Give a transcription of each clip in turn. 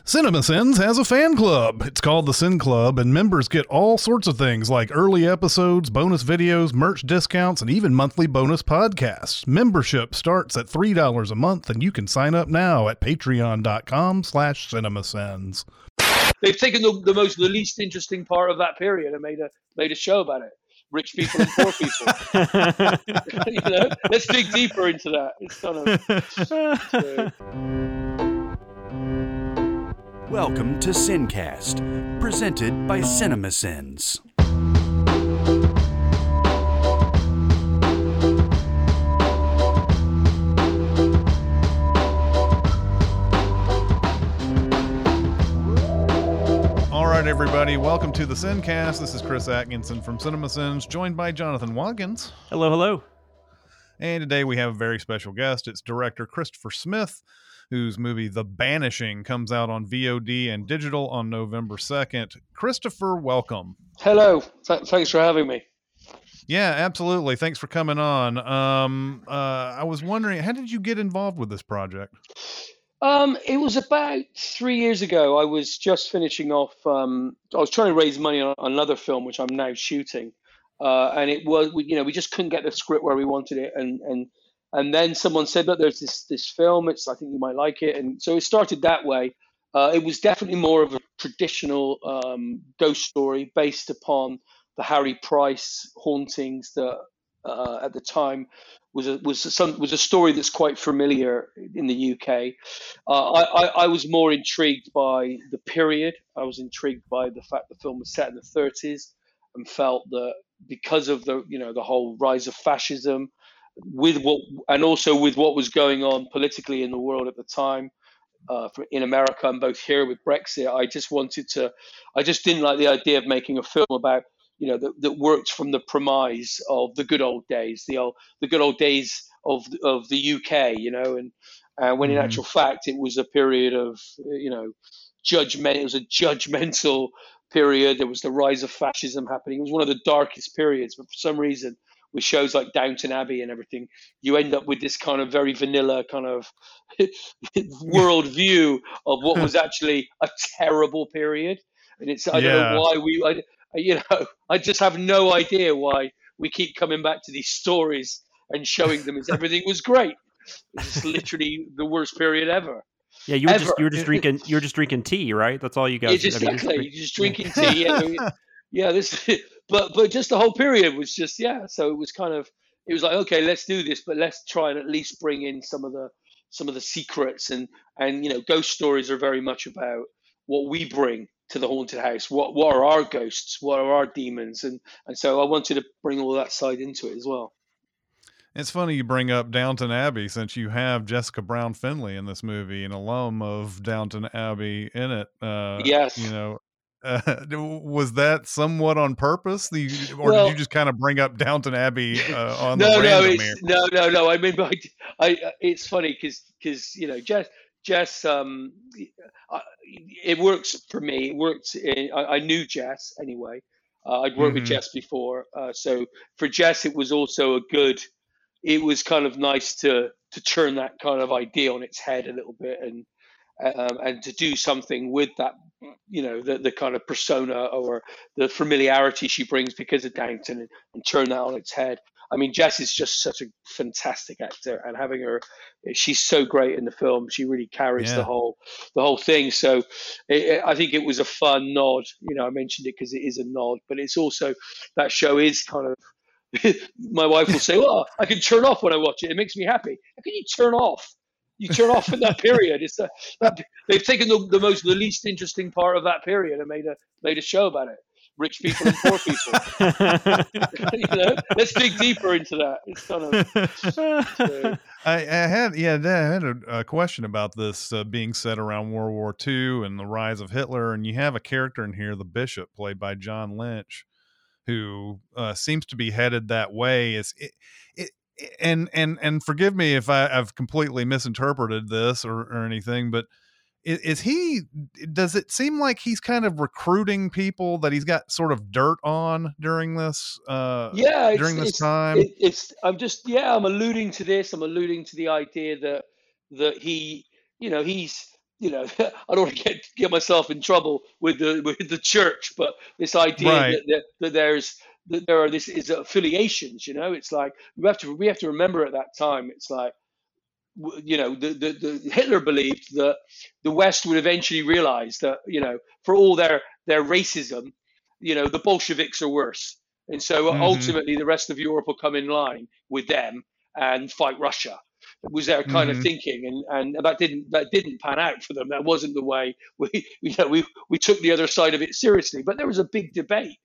CinemaSins has a fan club. It's called the Sin Club, and members get all sorts of things like early episodes, bonus videos, merch discounts, and even monthly bonus podcasts. Membership starts at $3 a month, and you can sign up now at patreon.com/CinemaSins. They've taken the least interesting part of that period and made a show about it. Rich people and poor people. Let's dig deeper into that. It's kind of. Welcome to Sincast, presented by CinemaSins. All right, everybody, welcome to the Sincast. This is Chris Atkinson from CinemaSins, joined by Jonathan Watkins. Hello, hello. And today we have a very special guest. It's director Christopher Smith, whose movie The Banishing comes out on VOD and digital on November 2nd. Christopher, welcome. Hello. Thanks for having me. Yeah, absolutely. Thanks for coming on. I was wondering, how did you get involved with this project? It was about 3 years ago. I was just finishing off. I was trying to raise money on another film, which I'm now shooting, and it was we just couldn't get the script where we wanted it, and then someone said, "Look, there's this film. I think you might like it," and so it started that way. It was definitely more of a traditional ghost story based upon the Harry Price hauntings that at the time was a story that's quite familiar in the UK. I was more intrigued by the period. I was intrigued by the fact the film was set in the 30s, and felt that because of the whole rise of fascism, with what was going on politically in the world at the time, in America and both here with Brexit, I just didn't like the idea of making a film about that worked from the premise of the good old days, the good old days of the UK, and when in actual fact it was a period of judgment. It was a judgmental period. There was the rise of fascism happening. It was one of the darkest periods, but for some reason, with shows like Downton Abbey and everything, you end up with this kind of very vanilla kind of world view of what was actually a terrible period. And I don't know why I just have no idea why we keep coming back to these stories and showing them as everything was great. It's literally the worst period ever. Yeah, you were just drinking tea, right? That's all you guys. Exactly. You're just drinking tea. But just the whole period was just So it was it was like, okay, let's do this, but let's try and at least bring in some of the secrets and ghost stories are very much about what we bring to the haunted house. What are our ghosts? What are our demons? And so I wanted to bring all that side into it as well. It's funny you bring up Downton Abbey, since you have Jessica Brown Findlay in this movie, an alum of Downton Abbey in it. Yes. Was that somewhat on purpose? Did you just kind of bring up Downton Abbey on the random here? No. I mean, it's funny because Jess, it works for me. It works. I knew Jess anyway. I'd worked with Jess before, so for Jess, it was also it was kind of nice to turn that kind of idea on its head a little bit and to do something with that, the kind of persona or the familiarity she brings because of Downton and turn that on its head. I mean, Jess is just such a fantastic actor, and having her, she's so great in the film. She really carries the whole thing. So I think it was a fun nod. I mentioned it because it is a nod, but it's also, that show is kind of, my wife will say, well, I can turn off when I watch it. It makes me happy. How can you turn off? You turn off in that period. They've taken the least interesting part of that period and made a show about it. Rich people and poor people. Let's dig deeper into that. It's kind of. I had a question about this being set around World War II and the rise of Hitler, and you have a character in here, the Bishop, played by John Lynch, who seems to be headed that way. And forgive me if I've completely misinterpreted this or anything, but does it seem like he's kind of recruiting people that he's got sort of dirt on during this time? I'm alluding to this. I'm alluding to the idea that he, he's you know, I don't want to get myself in trouble with the church, but this idea Right. that there are this is affiliations. You know, it's like we have to remember at that time. It's like, you know, the Hitler believed that the West would eventually realize that, you know, for all their racism, you know, the Bolsheviks are worse, and so Mm-hmm. ultimately the rest of Europe will come in line with them and fight Russia. It was their kind of Mm-hmm. thinking, and that didn't pan out for them. That wasn't the way we took the other side of it seriously. But there was a big debate.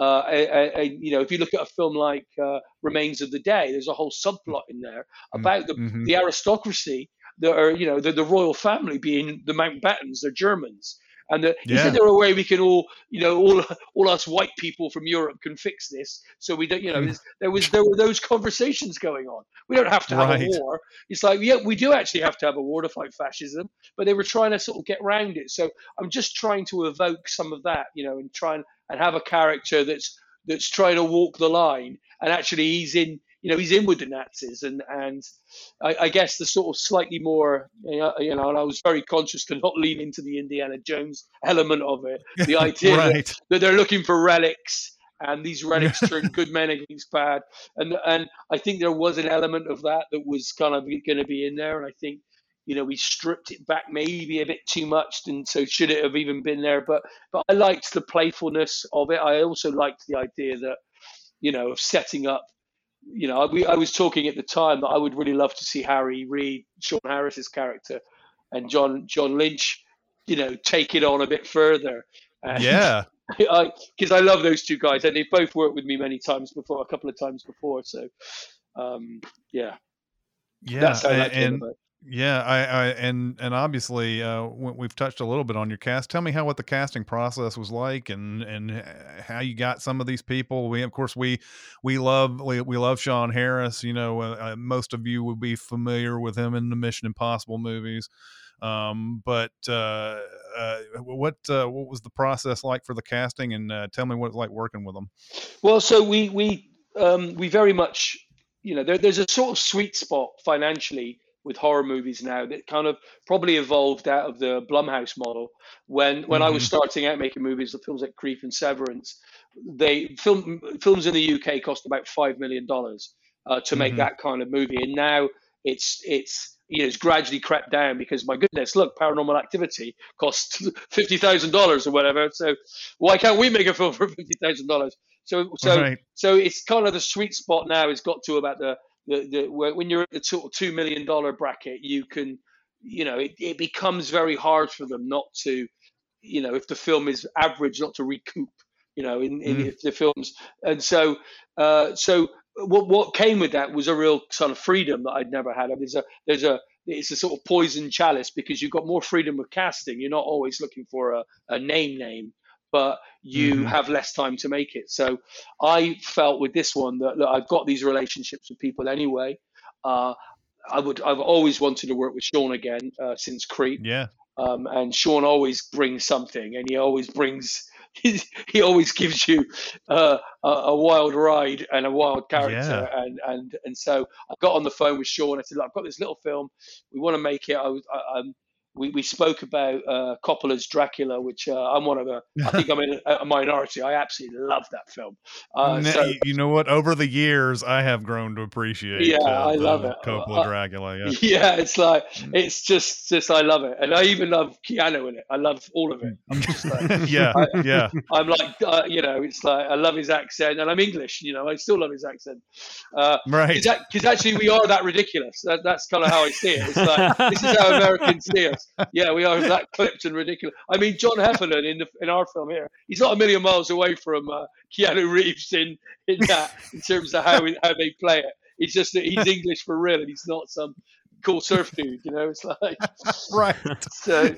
You know, if you look at a film like Remains of the Day, there's a whole subplot in there about Mm-hmm. the aristocracy that are, you know, the royal family being the Mountbattens, they're Germans. And is Yeah. there a way we can all, you know, all us white people from Europe can fix this? So we don't, you know, there were those conversations going on. We don't have to have a Right. war. It's like, yeah, we do actually have to have a war to fight fascism, but they were trying to sort of get around it. So I'm just trying to evoke some of that, you know, and and have a character that's trying to walk the line, and actually he's in, you know, he's in with the Nazis, and I guess the sort of slightly more, you know, and I was very conscious to not lean into the Indiana Jones element of it, the idea Right. that they're looking for relics, and these relics turn good men against bad, and I think there was an element of that was kind of going to be in there, and I think, you know, we stripped it back maybe a bit too much, and so should it have even been there? But I liked the playfulness of it. I also liked the idea that, you know, of setting up. You know, I was talking at the time that I would really love to see Harry Reid, Sean Harris's character, and John Lynch, you know, take it on a bit further, and Yeah. because I love those two guys, and they've both worked with me many times before, a couple of times before. So, yeah, Yeah. that's how that came And about. yeah, and obviously, we've touched a little bit on your cast. Tell me what the casting process was like, and how you got some of these people. We, of course, we love Sean Harris. You know, most of you would be familiar with him in the Mission Impossible movies. But what was the process like for the casting, and tell me what it's like working with them. Well, so we very much, you know, there's a sort of sweet spot financially with horror movies now that kind of probably evolved out of the Blumhouse model. When I was Hmm. starting out making movies, the films like Creep and Severance, films in the UK cost about $5 million to make Hmm. that kind of movie, and now it's you know, it's gradually crept down because, my goodness, look, Paranormal Activity costs $50,000 or whatever. So why can't we make a film for $50,000? Right. So it's kind of the sweet spot now. It's got to about when you're at the sort of $2 million bracket, you can, you know, it becomes very hard for them not to, you know, if the film is average, not to recoup, you know, in Mm. if the films, and so what came with that was a real sort of freedom that I'd never had. I mean, it's a sort of poison chalice because you've got more freedom with casting. You're not always looking for a name, but you Hmm. have less time to make it. So I felt with this one that, look, I've got these relationships with people anyway. Uh, I've always wanted to work with Sean again since Creep, Yeah. and Sean always brings something, and he always brings. He always gives you a wild ride and a wild character, Yeah. and so I got on the phone with Sean. I said, "Look, I've got this little film. We want to make it." We spoke about Coppola's Dracula, which I'm one of the. I think I'm in a minority. I absolutely love that film. So You know what? Over the years, I have grown to appreciate yeah, I love the it. Coppola Dracula. Yeah. Yeah, it's like it's just I love it, and I even love Keanu in it. I love all of it. I'm just like Yeah. I, Yeah. I'm like you know, it's like I love his accent, and I'm English. You know, I still love his accent. Right. Because actually we are that ridiculous. That's kind of how I see it. It's like this is how Americans see us. Yeah, we are that clipped and ridiculous. I mean, John Heffernan in our film here, he's not a million miles away from Keanu Reeves in that in terms of how they play it. It's just that he's English for real, and he's not some cool surf dude. You know, it's like Right. so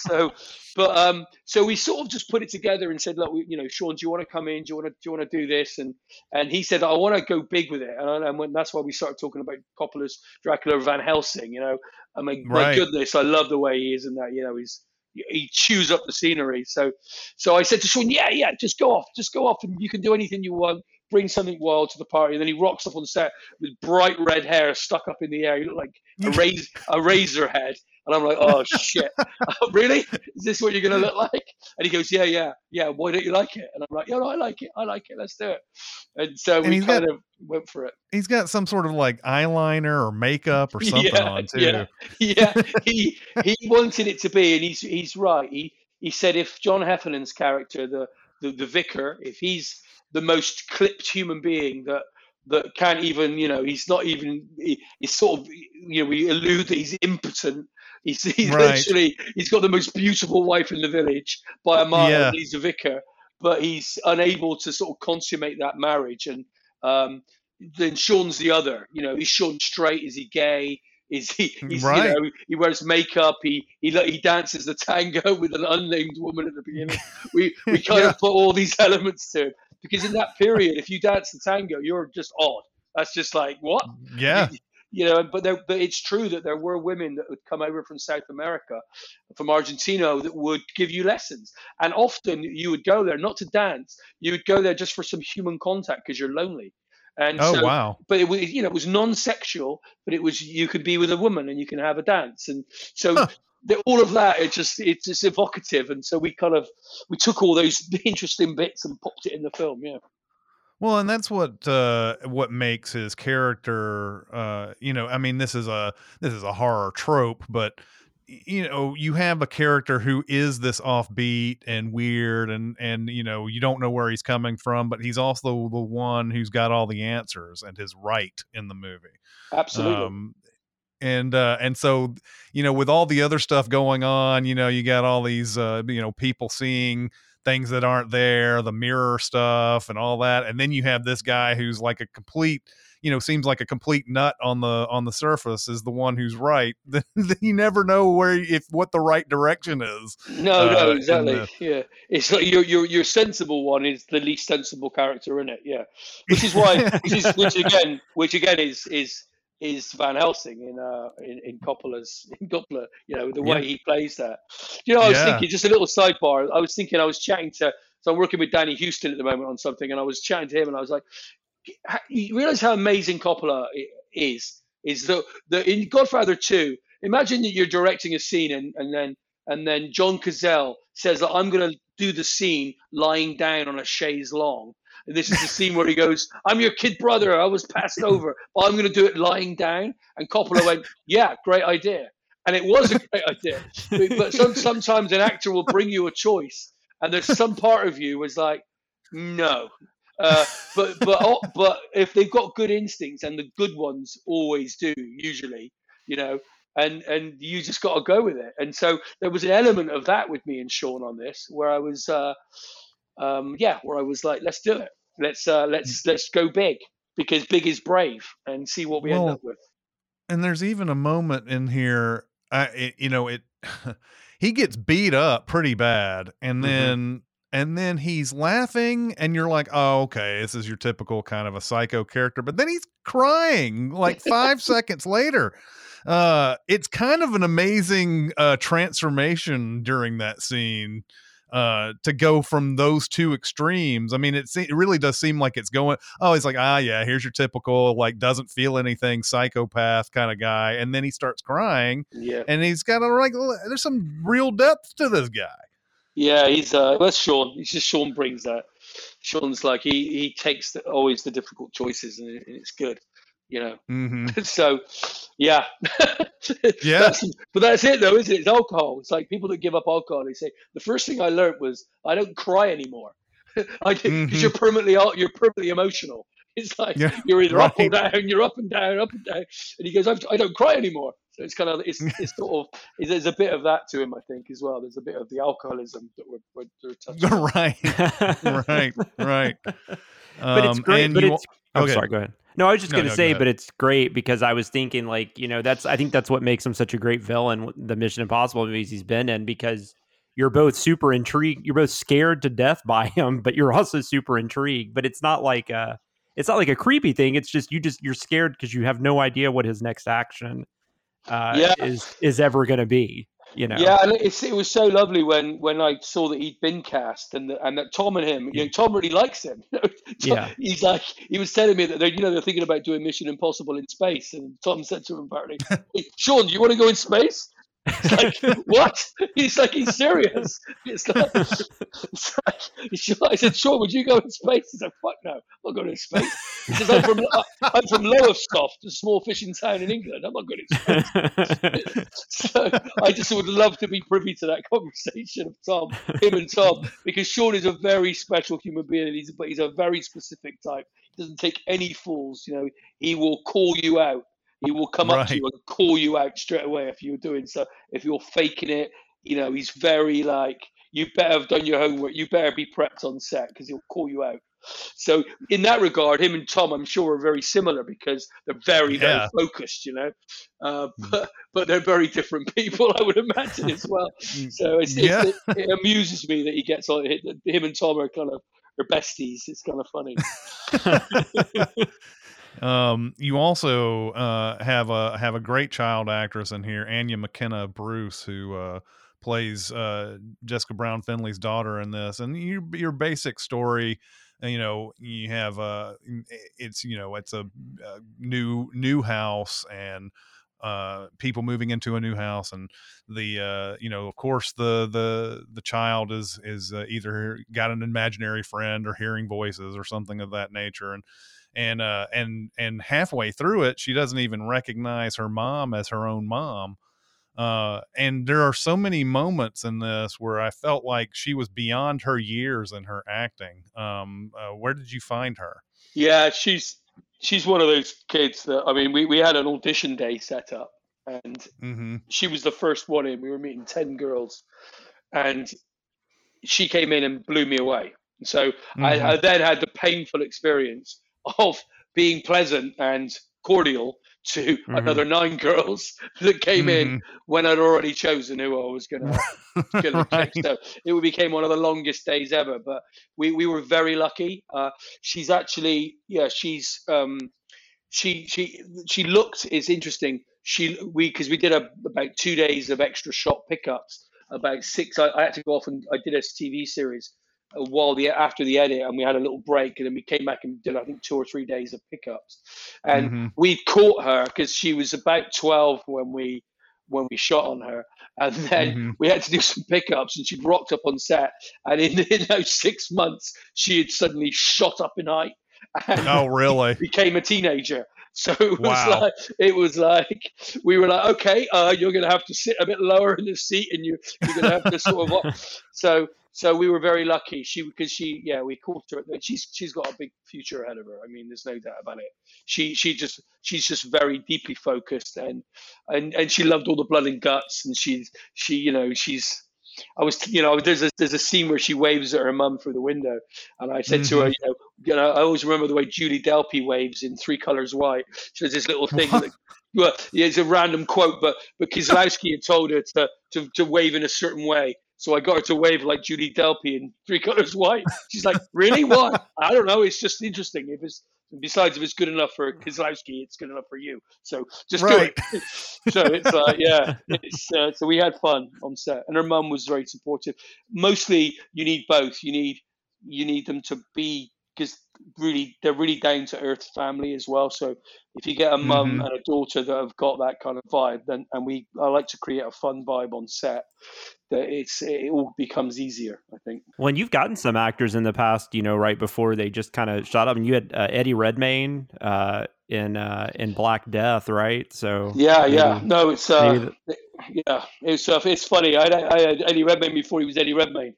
so we sort of just put it together and said, look, you know, Sean, do you want to come in? Do you want to do this? And he said, I want to go big with it, and when, that's why we started talking about Coppola's Dracula, Van Helsing. You know, I mean, my Right. goodness, I love the way he is in that. You know, he chews up the scenery. So I said to Sean, yeah, just go off, and you can do anything you want. brings something wild to the party, and then he rocks up on set with bright red hair stuck up in the air. He looked like a razor head. And I'm like, oh shit, really? Is this what you're gonna look like? And he goes, yeah. Why don't you like it? And I'm like, yeah, no, I like it. Let's do it. And so we kind of went for it. He's got some sort of like eyeliner or makeup or something on too. Yeah. He wanted it to be, and he's right. He said if John Heffernan's character, the vicar, if he's the most clipped human being that can't even, he's not even, he's sort of, we allude that he's impotent. He's literally, he's got the most beautiful wife in the village by a mile, and he's a vicar, but he's unable to sort of consummate that marriage. And then Sean's the other, is Sean straight? Is he gay? Is he, he wears makeup, he dances the tango with an unnamed woman at the beginning. We kind of put all these elements to it, because in that period, if you dance the tango, you're just odd. That's just like, what? Yeah. But it's true that there were women that would come over from South America, from Argentina, that would give you lessons. And often you would go there not to dance, you would go there just for some human contact because you're lonely. And wow. But it was, it was non-sexual, but it was, you could be with a woman and you can have a dance. And so all of that, it's just evocative. And so we took all those interesting bits and popped it in the film. Yeah. Well, and that's what makes his character, I mean, this is a horror trope, but you have a character who is this offbeat and weird and you don't know where he's coming from, but he's also the one who's got all the answers and is right in the movie. Absolutely. And so, with all the other stuff going on, you got all these, people seeing things that aren't there, the mirror stuff and all that. And then you have this guy who's like a complete, seems like a complete nut on the surface, is the one who's right. You never know what the right direction is. No, exactly. Yeah. It's like your sensible one is the least sensible character in it. Yeah. Which is why, which again is Van Helsing in Coppola, the way he plays that. I was thinking, just a little sidebar. I was chatting so I'm working with Danny Houston at the moment on something, and I was chatting to him, and I was like, you realize how amazing Coppola is that in Godfather 2, imagine that you're directing a scene and then John Cazale says that I'm going to do the scene lying down on a chaise longue. And this is the scene where he goes, I'm your kid brother, I was passed over, but I'm going to do it lying down. And Coppola went, yeah, great idea. And it was a great idea. But sometimes an actor will bring you a choice, and there's some part of you was like, no. But if they've got good instincts, and the good ones always do, usually, and you just got to go with it. And so there was an element of that with me and Sean on this, where I was, like, let's do it. Let's go big, because big is brave, and see what we end up with. And there's even a moment in here, he gets beat up pretty bad, and then he's laughing, and you're like, oh, okay, this is your typical kind of a psycho character. But then he's crying like 5 seconds later. It's kind of an amazing transformation during that scene, to go from those two extremes. I mean, it really does seem like it's going, he's like, here's your typical, like, doesn't feel anything psychopath kind of guy. And then he starts crying, and he's got there's some real depth to this guy. Yeah, he's that's Sean. It's just Sean brings that. Sean's like, he takes always the difficult choices, and it's good, So, yeah. Yeah. But that's it, though, isn't it? It's alcohol. It's like people that give up alcohol, they say, the first thing I learned was I don't cry anymore. Because you're permanently emotional. It's like you're either up or down, you're up and down, up and down. And he goes, I don't cry anymore. So it's kind of, it's sort of, there's a bit of that to him, I think, as well. There's a bit of the alcoholism that we're touching on. Right. But it's great. Sorry, go ahead. No, I was just going to say, but it's great because I was thinking, like, I think that's what makes him such a great villain, the Mission Impossible movies he's been in, because you're both super intrigued. You're both scared to death by him, but you're also super intrigued. But it's not like a creepy thing. It's just you're scared because you have no idea what his next action is ever going to be. you know. Yeah, and it was so lovely when I saw that he'd been cast and that Tom and him, Tom really likes him. Yeah, he's like, he was telling me that they're thinking about doing Mission Impossible in space, and Tom said to him apparently, "Hey, Sean, do you want to go in space?" It's like, what? He's like, he's serious. It's like I said, Sean, would you go in space? He's like, fuck no, I'm not going in space. He says, I'm from Lowestoft, a small fishing town in England. I'm not going in space. So I just would love to be privy to that conversation of him and Tom, because Sean is a very special human being. But he's a very specific type. He doesn't take any fools. He will call you out. He will come up to you and call you out straight away if you're doing so. If you're faking it, he's very like, you better have done your homework. You better be prepped on set, because he'll call you out. So in that regard, him and Tom, I'm sure, are very similar, because they're very, very focused, but they're very different people, I would imagine, as well. So it amuses me that he gets on. Him and Tom are kind of besties. It's kind of funny. You also have a great child actress in here, Anya McKenna Bruce, who plays Jessica Brown Finley's daughter in this. And your basic story, you have it's a new house, and people moving into a new house, and of course the child is either got an imaginary friend or hearing voices or something of that nature, and halfway through it, she doesn't even recognize her mom as her own mom. And there are so many moments in this where I felt like she was beyond her years in her acting. Where did you find her? Yeah, she's one of those kids that, I mean, we had an audition day set up, and she was the first one in. We were meeting 10 girls, and she came in and blew me away. So I then had the painful experience of being pleasant and cordial to another 9 girls that came in when I'd already chosen who I was going to pick. So it became one of the longest days ever. But we were very lucky. She's actually, she's she looked. It's interesting. Because we did about 2 days of extra shot pickups. About 6, I had to go off and I did a TV series after the edit, and we had a little break, and then we came back and did, I think, 2 or 3 days of pickups. And we caught her because she was about 12 when we shot on her, and then we had to do some pickups, and she'd rocked up on set, and in those 6 months she had suddenly shot up in height. Oh, really? Became a teenager. So it was like we were like, okay, you're going to have to sit a bit lower in the seat, and you're going to have to sort of So we were very lucky. We caught her. She's got a big future ahead of her. I mean, there's no doubt about it. She's just very deeply focused, and she loved all the blood and guts, and there's a scene where she waves at her mum through the window, and I said to her, I always remember the way Julie Delpy waves in 3 Colors White. She has this little thing. It's a random quote, but Kieslowski had told her to wave in a certain way. So I got her to wave like Julie Delpy in 3 Colors White. She's like, really? What? I don't know. It's just interesting. Besides, if it's good enough for Kieslowski, it's good enough for you. So just do it. So it's so we had fun on set, and her mum was very supportive. Mostly, you need both. You need them to be, because really they're really down to earth family as well. So if you get a mum and a daughter that have got that kind of vibe, then I like to create a fun vibe on set, that it all becomes easier, I think. When you've gotten some actors in the past, right before they just kind of shot up, and you had Eddie Redmayne in Black Death, right? So no, it's it's funny. I had Eddie Redmayne before he was Eddie Redmayne.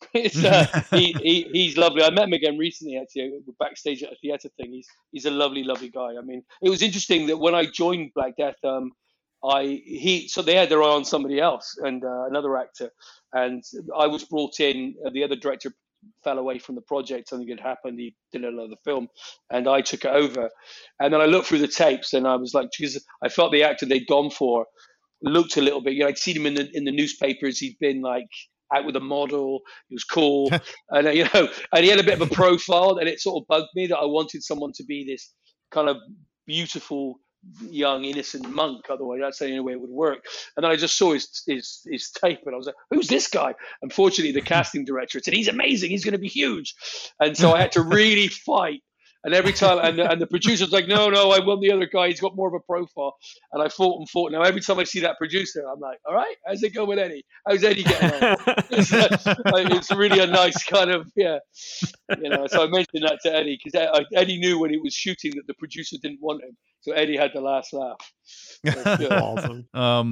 He's lovely. I met him again recently, actually, backstage at a theatre thing. He's a lovely guy. I mean, it was interesting that when I joined Black Death, so they had their eye on somebody else, and another actor, and I was brought in. The other director fell away from the project. Something had happened. He did another film, and I took it over. And then I looked through the tapes, and I was like, because I felt the actor they'd gone for looked a little bit. I'd seen him in the newspapers. He'd been like out with a model. He was cool, and and he had a bit of a profile, and it sort of bugged me that I wanted someone to be this kind of beautiful young innocent monk. Otherwise, that's the only way it would work. And then I just saw his tape, and I was like, "Who's this guy?" Unfortunately, the casting director said, "He's amazing. He's going to be huge." And so I had to really fight. And every time, and the producer's like, no, I want the other guy. He's got more of a profile. And I fought. Now, every time I see that producer, I'm like, all right, how's it going with Eddie? How's Eddie getting on? It's really a nice kind of, So I mentioned that to Eddie, because Eddie knew when he was shooting that the producer didn't want him. So Eddie had the last laugh. Awesome.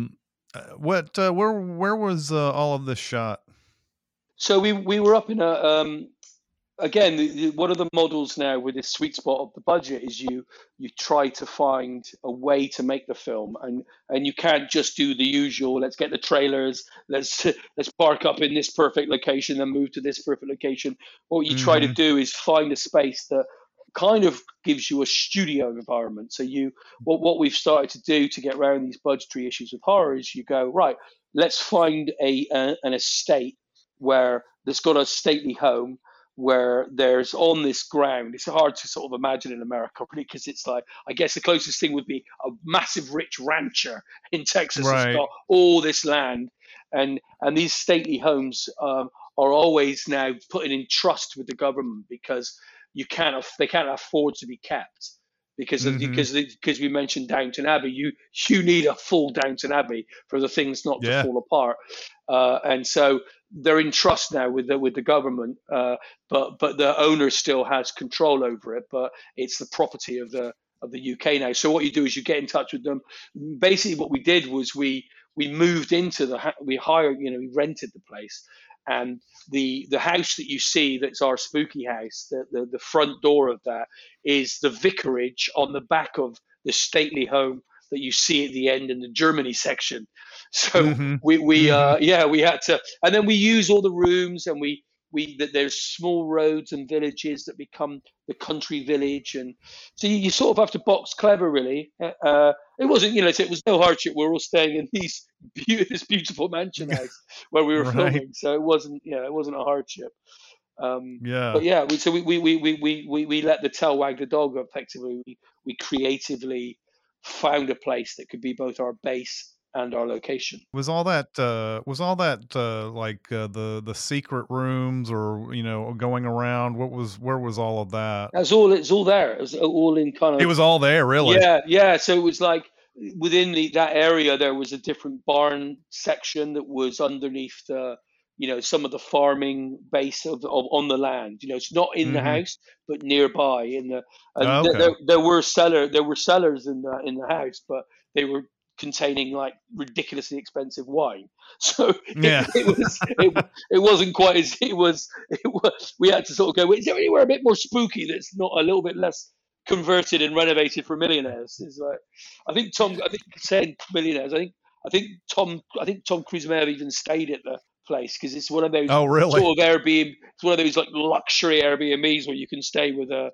Where was all of this shot? So we were up in a again, one of the models now with this sweet spot of the budget is you try to find a way to make the film, and you can't just do the usual. Let's get the trailers. Let's park up in this perfect location, then move to this perfect location. What you try to do is find a space that kind of gives you a studio environment. So what we've started to do to get around these budgetary issues with horror is you go, right, let's find an estate where there's got a stately home, where there's on this ground. It's hard to sort of imagine in America, really, because it's like, I guess the closest thing would be a massive rich rancher in Texas who's got all this land, and these stately homes are always now put in trust with the government, because they can't afford to be kept. Because we mentioned Downton Abbey, you need a full Downton Abbey for the things not to fall apart, and so they're in trust now with the government, but the owner still has control over it. But it's the property of the UK now. So what you do is you get in touch with them. Basically, what we did was we moved into we rented the place. And the house that you see, that's our spooky house, the front door of that is the vicarage on the back of the stately home that you see at the end in the Germany section. So we had to, and then we use all the rooms, and there's small roads and villages that become the country village, and so you sort of have to box clever, really. It wasn't, it was no hardship. We're all staying in this beautiful mansion house where we were filming, so it wasn't a hardship. But yeah, we let the tail wag the dog. Effectively, we creatively found a place that could be both our base and our location. Was all that like the secret rooms, or going around? Where was all of that? It's all there. It was all in kind of. It was all there, really. Yeah. So it was like within that area there was a different barn section that was underneath the, some of the farming base on the land. It's not in the house, but nearby there were cellars in the house, but they were containing like ridiculously expensive wine. So it wasn't quite as it was. We had to sort of go, is there anywhere a bit more spooky that's not a little bit less converted and renovated for millionaires? Is like, I think saying millionaires, I think Tom Cruise may have even stayed at the place, because it's one of those sort of Airbnb. It's one of those like luxury Airbnbs where you can stay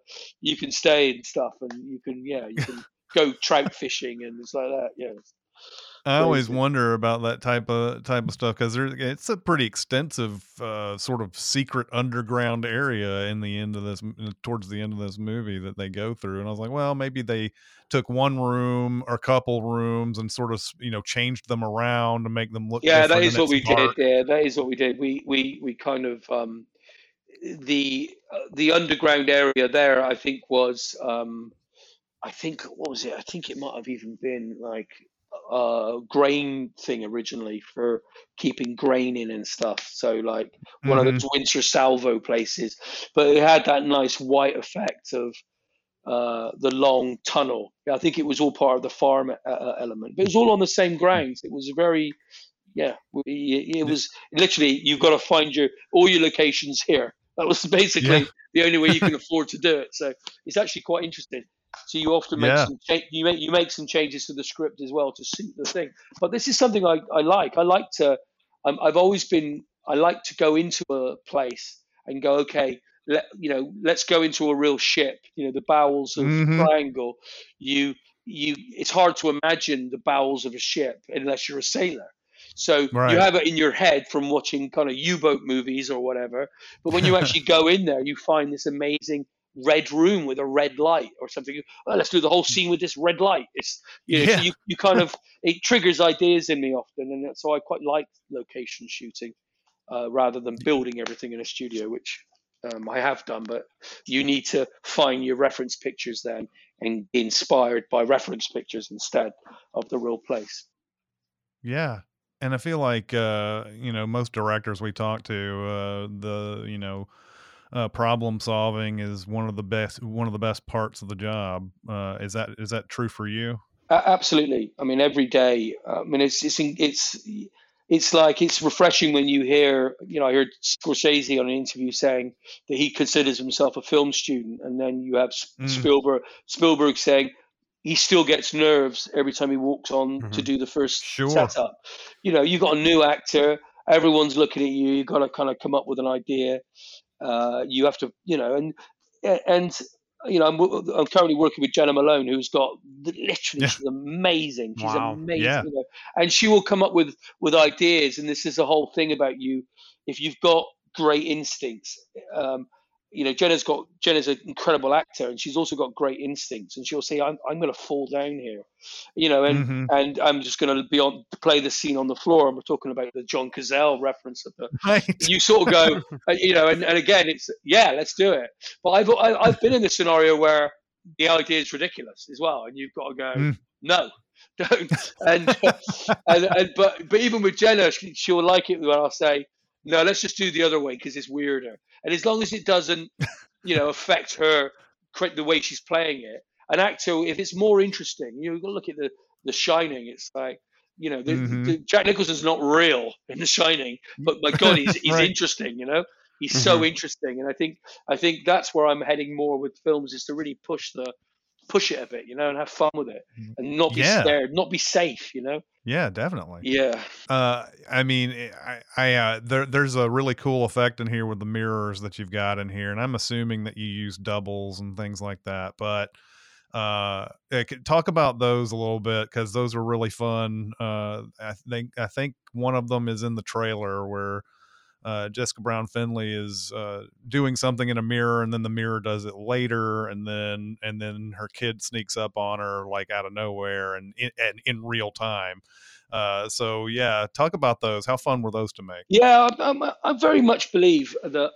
and stuff, and you can go trout fishing and it's like that. Yeah. I always wonder about that type of stuff, because it's a pretty extensive sort of secret underground area towards the end of this movie that they go through, and I was like, well, maybe they took one room or a couple rooms and sort of changed them around to make them look. Yeah, that is what we did. Yeah, that is what we did. We kind of the underground area there, I think was what was it? I think it might have even been like grain thing originally, for keeping grain in and stuff. So like one of those Winter Salvo places, but it had that nice white effect of the long tunnel. I think it was all part of the farm element, but it was all on the same grounds. It was very, it was literally, you've got to find all your locations here. That was basically the only way you can afford to do it. So it's actually quite interesting. So you often make you make some changes to the script as well to suit the thing. But this is something I like. I like to go into a place and go, okay, let's go into a real ship. The bowels of Triangle. It's hard to imagine the bowels of a ship unless you're a sailor. So you have it in your head from watching kind of U-boat movies or whatever. But when you actually go in there, you find this amazing red room with a red light or something. Well, let's do the whole scene with this red light. It's so you kind of, it triggers ideas in me often, and so I quite like location shooting rather than building everything in a studio, which I have done. But you need to find your reference pictures then and be inspired by reference pictures instead of the real place. Yeah. And I feel like, most directors we talk to, problem solving is one of the best parts of the job. Is that true for you? Absolutely. I mean, every day. I mean, it's like, it's refreshing when you hear, I heard Scorsese on an interview saying that he considers himself a film student, and then you have Spielberg saying he still gets nerves every time he walks on to do the first setup. You've got a new actor, everyone's looking at you, you've got to kind of come up with an idea. You have to, I'm currently working with Jenna Malone, who's got she's amazing. She's amazing, Yeah. And she will come up with ideas. And this is the whole thing about you. If you've got great instincts, Jenna's an incredible actor, and she's also got great instincts. And she'll say, "I'm going to fall down here," and I'm just going to play the scene on the floor. And we're talking about the John Cazale reference of the. Right. You sort of go, and again, it's let's do it. But I've been in the scenario where the idea is ridiculous as well, and you've got to go, no, don't. And but even with Jenna, she'll like it when I'll say, no, let's just do the other way because it's weirder. And as long as it doesn't, affect her, the way she's playing it, an actor, if it's more interesting, you've got to look at the Shining. It's like, Jack Nicholson's not real in The Shining, but my God, he's Right. interesting. He's so interesting, and I think that's where I'm heading more with films, is to really push it a bit, and have fun with it, and not be scared, not be safe, Yeah, definitely. Yeah. I mean, there's a really cool effect in here with the mirrors that you've got in here, and I'm assuming that you use doubles and things like that. But talk about those a little bit, because those are really fun. I think one of them is in the trailer where Jessica Brown Findlay is doing something in a mirror, and then the mirror does it later, and then her kid sneaks up on her like out of nowhere and in real time. So yeah, talk about those. How fun were those to make? Yeah, I very much believe that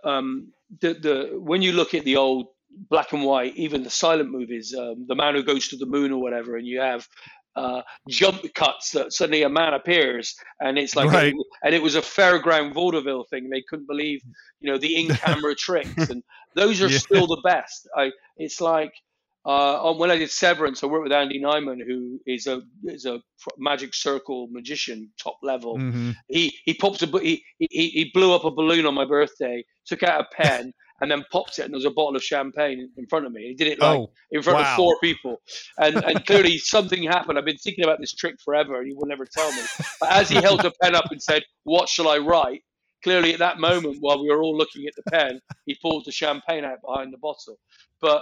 the when you look at the old black and white, even the silent movies, The Man Who Goes to the Moon or whatever, and you have jump cuts that suddenly a man appears, and it's like, Right. and it was a fairground vaudeville thing. They couldn't believe, the in-camera tricks, and those are still the best. It's like when I did Severance, I worked with Andy Nyman, who is a magic circle magician, top level. Mm-hmm. He popped he blew up a balloon on my birthday, took out a pen, and then popped it, and there was a bottle of champagne in front of me. He did it in front of 4 people, and clearly something happened. I've been thinking about this trick forever, and he will never tell me. But as he held the pen up and said, "What shall I write?" Clearly, at that moment, while we were all looking at the pen, he pulled the champagne out behind the bottle. But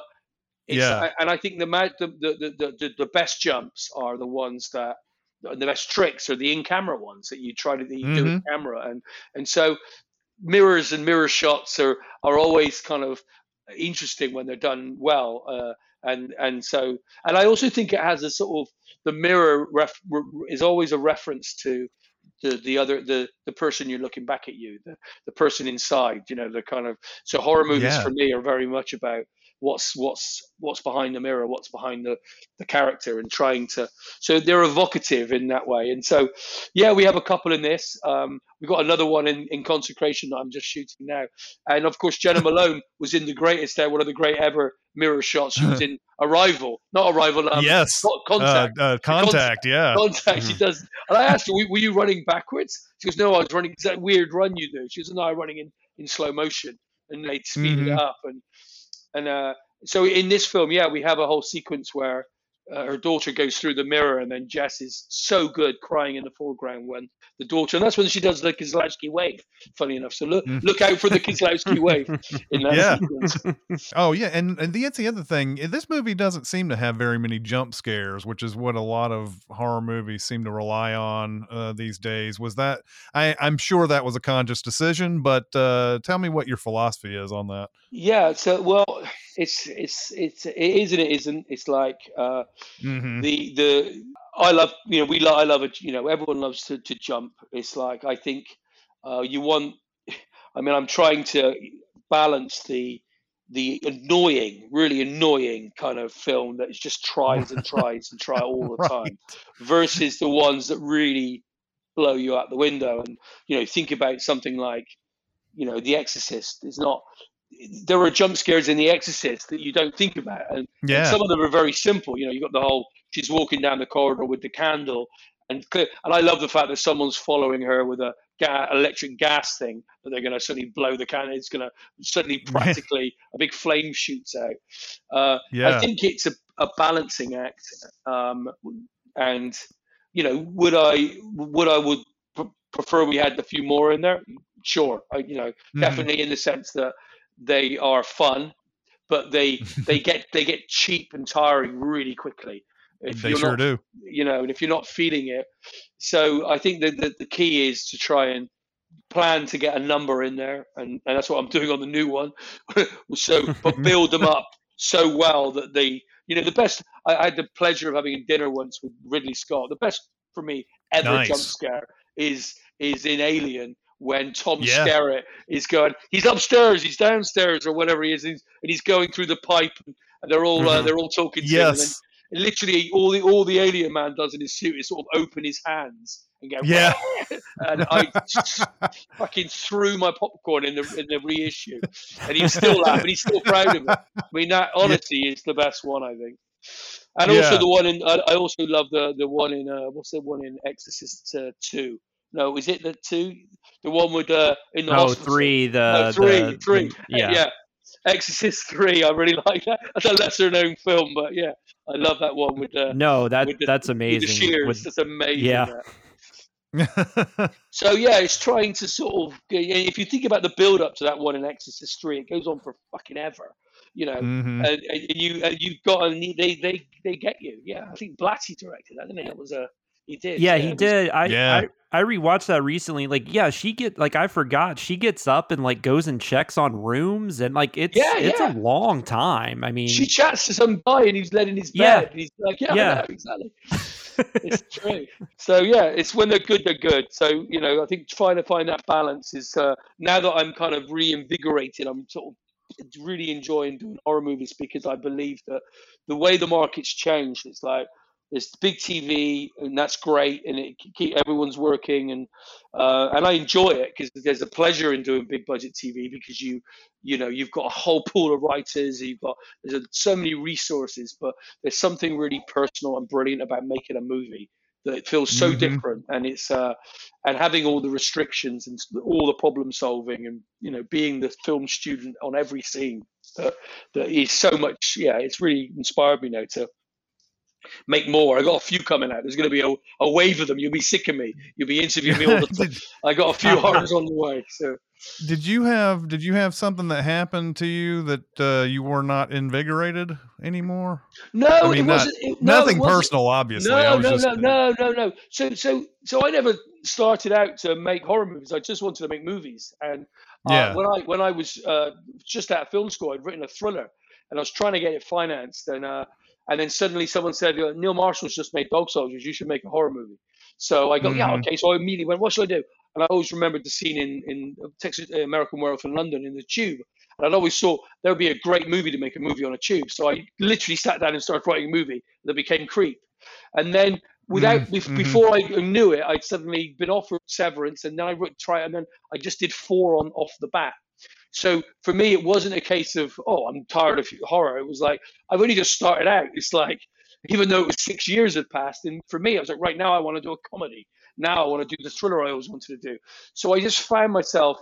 and I think the best jumps are the ones that, the best tricks are the in-camera ones that you do in camera, and so mirrors and mirror shots are always kind of interesting when they're done well, and I also think it has a sort of, the mirror is always a reference to the person you're looking back at, the person inside, the kind of, so horror movies for me are very much about what's behind the mirror, what's behind the character, and trying to, so they're evocative in that way. And so we have a couple in this. We've got another one in Consecration that I'm just shooting now, and of course Jenna Malone was in one of the great ever mirror shots. She was in Arrival, not Arrival. Yes, Contact. Contact. Yeah, Contact. She does. And I asked her, "Were you running backwards?" She goes, "No, I was running." It's that weird run you do. She goes, "No, I'm running in slow motion," and they speed it up. And so in this film, we have a whole sequence where her daughter goes through the mirror, and then Jess is so good crying in the foreground when the daughter, and that's when she does the Kieslowski wave, funny enough. So look out for the Kieslowski wave in that sequence. Oh yeah, and that's the other thing. This movie doesn't seem to have very many jump scares, which is what a lot of horror movies seem to rely on these days. Was that, I'm sure that was a conscious decision, but tell me what your philosophy is on that. Yeah, so, well, it is and it isn't. It's like I love, I love it. Everyone loves to jump. It's like, I think I'm trying to balance the really annoying kind of film that just tries and tries and try all the time, versus the ones that really blow you out the window. And think about something like The Exorcist. There are jump scares in The Exorcist that you don't think about, and some of them are very simple. You've got the whole, she's walking down the corridor with the candle, and I love the fact that someone's following her with a electric gas thing that they're going to suddenly blow the candle. It's going to suddenly practically a big flame shoots out. I think it's a balancing act, and would I prefer we had a few more in there? Sure, definitely, in the sense that they are fun, but they get cheap and tiring really quickly. They sure do. And if you're not feeding it. So I think that the key is to try and plan to get a number in there, and that's what I'm doing on the new one. But build them up so well that they, the best. I had the pleasure of having a dinner once with Ridley Scott. The best for me ever jump scare is in Alien, when Tom Skerritt is going, he's upstairs, he's downstairs, or whatever he is, and he's going through the pipe, and they're all talking to him. And literally, all the alien man does in his suit is sort of open his hands and go, and I fucking threw my popcorn in the reissue, and he's still laughing, he's still proud of it. I mean, that honestly is the best one, I think. And also the one in, I also love the one in what's the one in Exorcist 2? No, is it the 2? The one with in the hospital? 3. Three. Yeah. Exorcist 3. I really like that. That's a lesser known film, but yeah, I love that one with the. That's amazing. With the shears, that's amazing. Yeah. So yeah, it's trying to sort of. If you think about the build up to that one in Exorcist 3, it goes on for fucking ever. And you've got, and they get you. Yeah, I think Blatty directed that, didn't he? It was a. He did. Yeah, he did. I rewatched that recently. Like, I forgot she gets up and like goes and checks on rooms, and like it's a long time. I mean, she chats to some guy and he's laying in his bed. And he's like, I know, exactly. It's true. So yeah, it's when they're good, they're good. So I think trying to find that balance is now that I'm kind of reinvigorated, I'm sort of really enjoying doing horror movies, because I believe that the way the market's changed, it's like, there's big TV, and that's great, and everyone's working, and I enjoy it, because there's a pleasure in doing big budget TV, because you've got a whole pool of writers, there's so many resources, but there's something really personal and brilliant about making a movie that it feels so different, and it's and having all the restrictions and all the problem solving, and being the film student on every scene that is so much. Yeah, it's really inspired me now to make more. I got a few coming out. There's going to be a wave of them. You'll be sick of me. You'll be interviewing me all the time. I got a few horrors on the way. So, did you have something that happened to you that you were not invigorated anymore? No, I mean, nothing personal, obviously. No. So I never started out to make horror movies. I just wanted to make movies. And when I was just out of film school, I'd written a thriller, and I was trying to get it financed, and then suddenly someone said, Neil Marshall's just made Dog Soldiers, you should make a horror movie. So I go, okay. So I immediately went, what should I do? And I always remembered the scene in Texas, American Werewolf in London, in the tube. And I'd always thought there would be a great movie to make a movie on a tube. So I literally sat down and started writing a movie that became Creep. And then before I knew it, I'd suddenly been offered Severance, and then and then I just did 4 off the bat. So for me, it wasn't a case of, I'm tired of horror. It was like, I've only just started out. It's like, even though it was 6 years had passed, and for me, I was like, right now I want to do a comedy. Now I want to do the thriller I always wanted to do. So I just found myself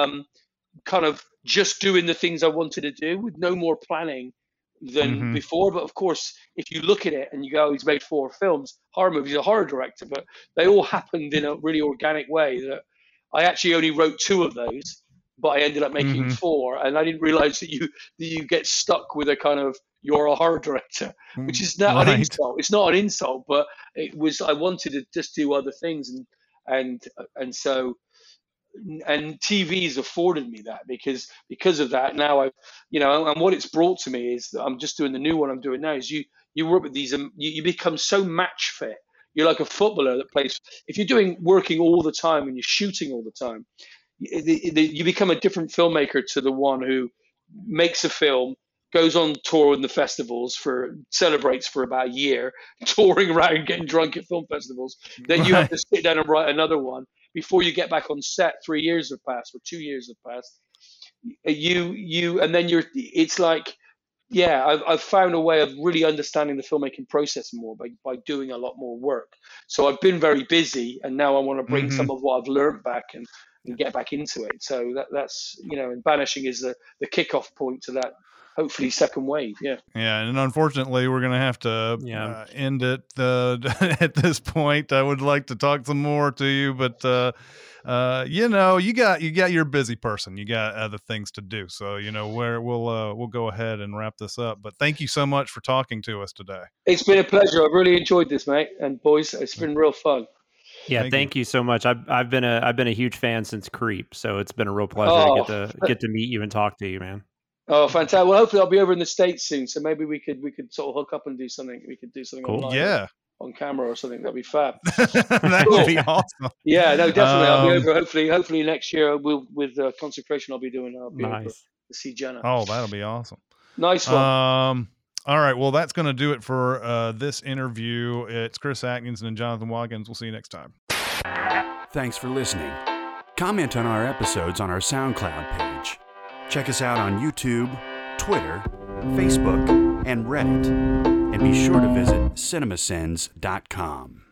kind of just doing the things I wanted to do with no more planning than before. But of course, if you look at it and you go, he's made 4 films, horror movies, a horror director, but they all happened in a really organic way that I actually only wrote 2 of those. But I ended up making 4, and I didn't realize that you get stuck with a kind of, you're a horror director, which is not an insult. It's not an insult, but it was. I wanted to just do other things, and so TV's afforded me that because of that. Now and what it's brought to me is that I'm just doing the new one I'm doing now. Is you work with these, you become so match fit. You're like a footballer that plays. If you're working all the time and you're shooting all the time, you become a different filmmaker to the one who makes a film, goes on tour in the festivals celebrates for about a year, touring around, getting drunk at film festivals. Then you have to sit down and write another one before you get back on set. 3 years have passed or 2 years have passed. And then it's like, yeah, I've found a way of really understanding the filmmaking process more by doing a lot more work. So I've been very busy, and now I want to bring some of what I've learned back and get back into it. So that's, and Banishing is the kickoff point to that, hopefully, second wave. Yeah. Yeah. And unfortunately, we're going to have to end it at this point. I would like to talk some more to you, but you got your busy person. You got other things to do. So, where we'll go ahead and wrap this up. But thank you so much for talking to us today. It's been a pleasure. I've really enjoyed this, mate. And boys, it's been real fun. Yeah, thank you so much. I've been a huge fan since Creep, so it's been a real pleasure to get to meet you and talk to you, man. Oh, fantastic! Well, hopefully I'll be over in the States soon, so maybe we could sort of hook up and do something. We could do something cool. Online on camera or something. That'd be fab. That would be awesome. Yeah, no, definitely. I'll be over. Hopefully next year with Consecration. I'll be over to see Jenna. Oh, that'll be awesome. Nice one. All right. Well, that's going to do it for this interview. It's Chris Atkinson and Jonathan Watkins. We'll see you next time. Thanks for listening. Comment on our episodes on our SoundCloud page. Check us out on YouTube, Twitter, Facebook, and Reddit. And be sure to visit cinemasins.com.